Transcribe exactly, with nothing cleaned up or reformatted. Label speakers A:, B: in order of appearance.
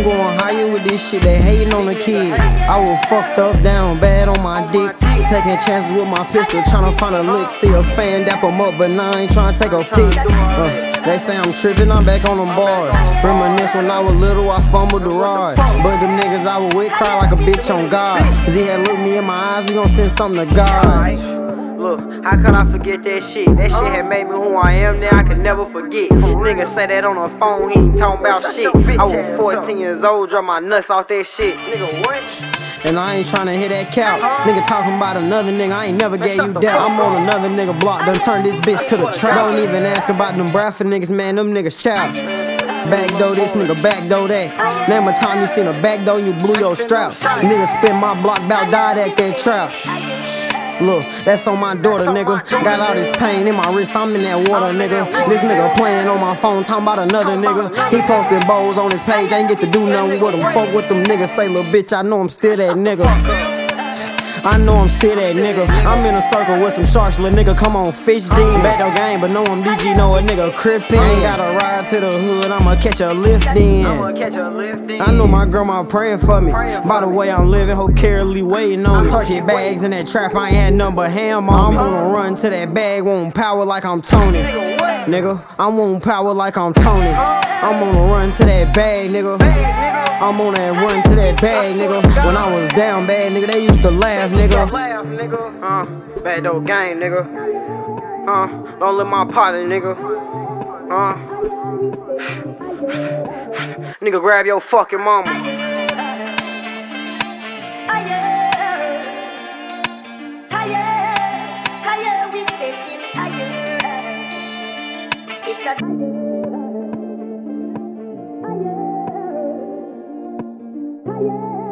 A: I'm going higher with this shit, they hating on the kid. I was fucked up, down bad on my dick. Taking chances with my pistol, tryna find a lick. See a fan dap em up, but now I ain't tryna take a pic. Uh, they say I'm trippin', I'm back on them bars. Reminisce when I was little, I fumbled the rod. But the niggas I was with cry like a bitch on God. Cause he had looked me in my eyes, we gon' send something to God.
B: Look, how could I forget that shit? That shit had made me who I am now, I could never forget. Niggas say that on the phone, he ain't talking about shit. I was fourteen years old, drop my nuts off that shit. Nigga, what?
A: And I ain't tryna hit that couch. Nigga talking about another nigga, I ain't never gave you that. I'm on another nigga block, done turn this bitch to the trap. Don't even ask about them Bradford niggas, man, them niggas chows. Backdoor this, nigga, backdoor that. Name a time you seen a backdoor and you blew your strap. Nigga spin my block, bout died at that trap. Look, that's on my daughter, nigga. Got all this pain in my wrist, I'm in that water, nigga. This nigga playing on my phone, talking about another nigga. He posted bows on his page, ain't get to do nothing with him. Fuck with them niggas, say little bitch, I know I'm still that nigga. I know I'm still that nigga. I'm in a circle with some sharks, little nigga, come on, fish dean. Backdoor game, but know I'm D G, know a nigga crippin'. Ain't gotta ride to the hood, I'ma catch a lift in. I know my grandma praying for me. By the way I'm living, hope carefully waiting on me. Turkey bags in that trap, I ain't had nothing but ham on. I'm gonna run to that bag, want power like I'm Tony. Nigga, I want power like I'm Tony. I'm gonna run to that bag, nigga. I'm on that run to that bag, nigga. When I was down bad, nigga, they used to laugh, nigga.
B: Uh, backdoor game, nigga. Uh, don't let my partner, nigga. Uh, nigga, grab your fucking mama.
C: Yeah.